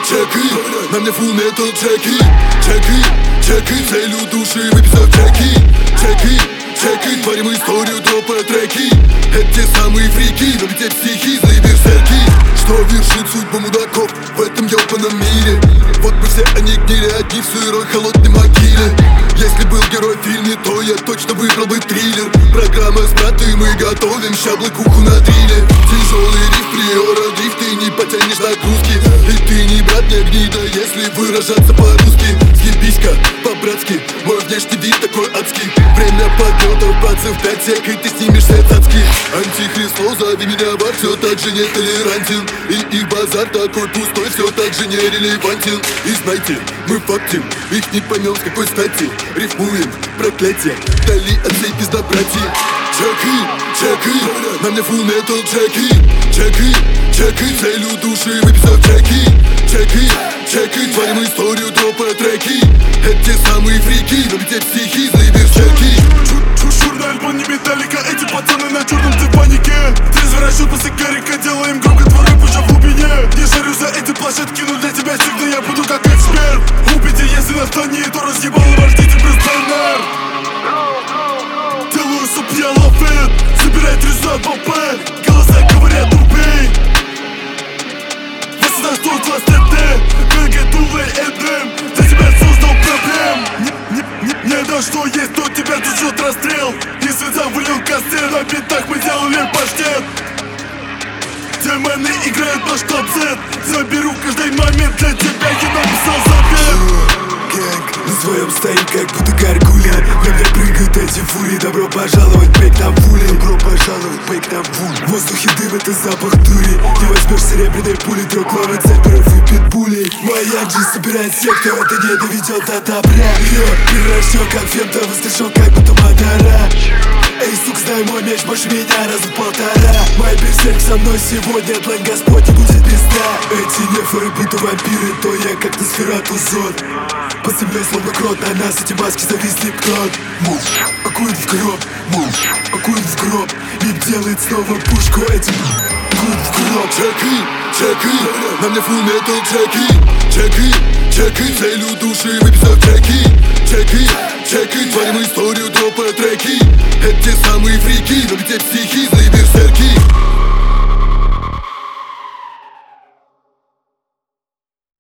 чеки, на мне full metal чеки, чеки, целью души выписав чеки, чеки, творим историю, дропая треки. Это те самые фрики, но ведь те психи, злые берсерки, что вершит судьбу мудаков в этом ёбаном мире. Вот бы все они гнили, одни в сырой холодной могиле. Если был герой в фильме, то я точно выбрал бы триллер. Программа с браты, мы готовим щаблокуху на дриле. Тяжелый риф, приора, дрифт, ты не потянешь нагрузки. И ты не брат, не гнида, если выражаться по-русски. Съебись-ка, по-братски, мой внешний вид такой адский. Время подлетов, братцев, 5 сек, и ты снимешься цацки. Антихрист, зови меня во, все так же нетолерантен. И их базар такой пустой, все так же нерелевантен. И знайте, мы фактим, их не поймем с какой стати. Рифмуем, проклятие, дали от всей пиздобрати. Чеки, на мне full metal чеки, целью души выписав чеки, творим историю, дропая треки. Это те самые фрики, но ведь те психи, злые берсерки. Черный альбом не металлика, эти пацаны на черном цепанике. Трезвый расчет после карика, делаем громко твой рэп уже в глубине. Не жарю за эти площадки, но для тебя всегда я буду как эксперт. Убейте, если настанет, то разъебало вождите брестанер. Делаю суп, я лафет, собирай треза от БП. Голоса говорят убей. Вас на что класс ТТ, ГГ Тулы Эдем. Для тебя создал проблем. Не да что есть, то тебя тут ждет расстрел. Если завалил костер, на битах мы делали паштет. Демоны играют наш топ-сет. Заберу в каждый момент для тебя, я написал завет. Гэнг, на своем стоим, как будто горгулья. На мне прыгают эти фури. Добро пожаловать, бейк там пули. Добро пожаловать, бейк там пули. В воздухе дым, это запах дури. Не возьмешь серебряной пули, трёхглавый цепперов и питбулей. Маяк же собирает сектор, это не доведет до добра. Превращен как фента, воскрешен как будто Мадара. Эй, сука, знай мой меч больше меня раза в полтора. Мой берсерк со мной сегодня, длань Господь не будет пизда. Эти нефоры будто вампиры, то я как Носферату зон. По земле словно крот, на нас эти маски зависли крот. Мув, акуин в гроб, мув, акуин в гроб. Мип делает снова пушку этим. Акуин в гроб. Чеки, на мне full metal чеки, целью души выписав чеки, творим историю, дропая треки. Это те самые фрики, но ведь те психи, злые берсерки.